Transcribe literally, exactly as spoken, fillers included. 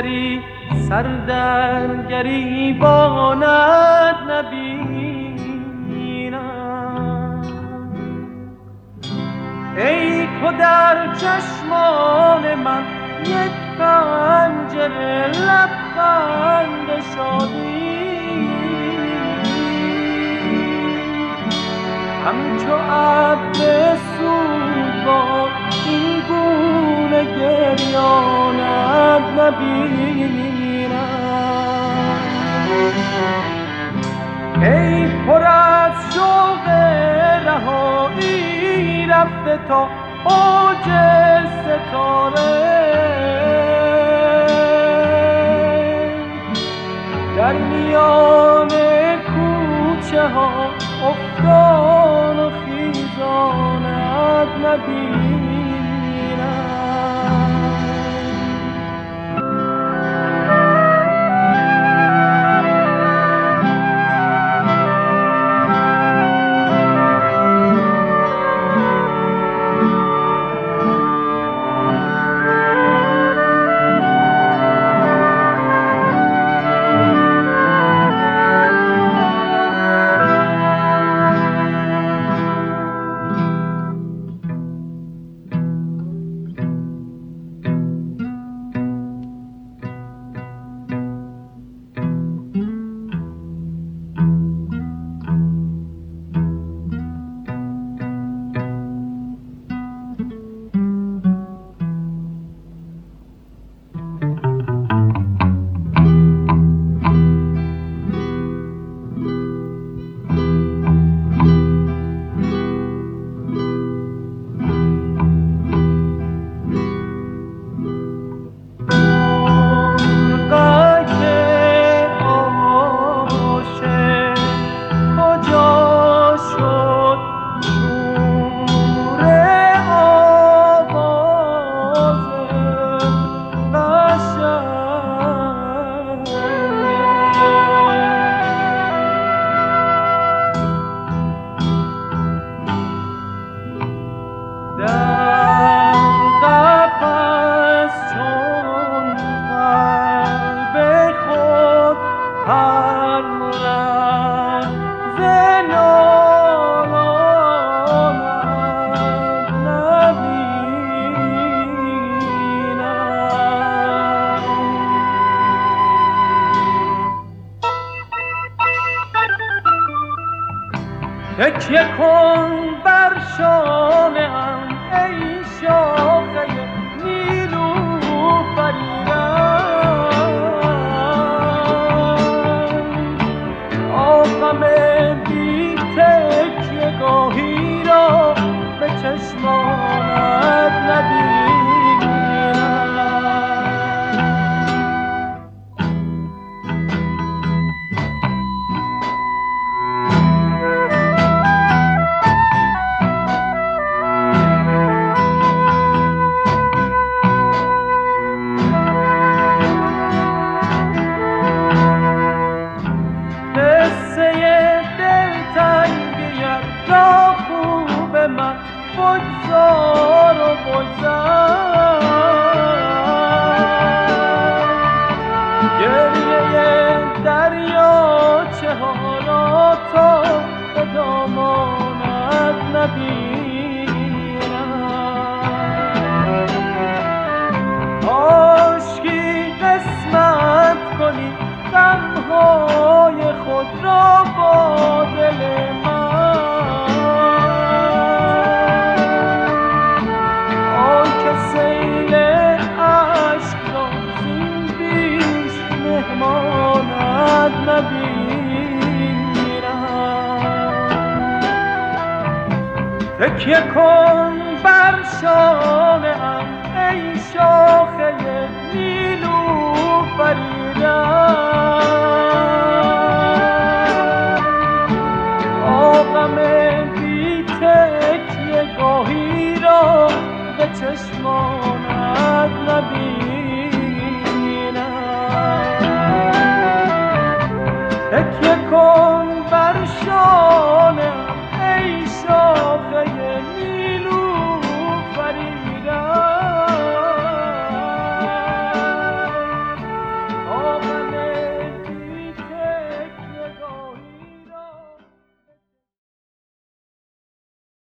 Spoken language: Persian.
گری سر در گریبانت نبینم. ای تو در چشمان من یک پنجره لبخند شادی، همچو ابر سوزوار این گونه گریانت نبینم. ای پر از شوق رهایی رفته تا اوج ستاره، در میان کوچه ها افتان و خیزانت نبینم. تکیه کن بر شانه‌ام ای شاخه نیلوفریدن، آبم بی تکیه گاهی را به چشمانت نبینم. من بگذار و بگذر، گریه دریاچه ها را تا به دامانت نبینم. کاشکی قسمت کنی غمهای خود را با دل من، تکیه کن بر شانه‌ام ای شاخه نیلوفریدن،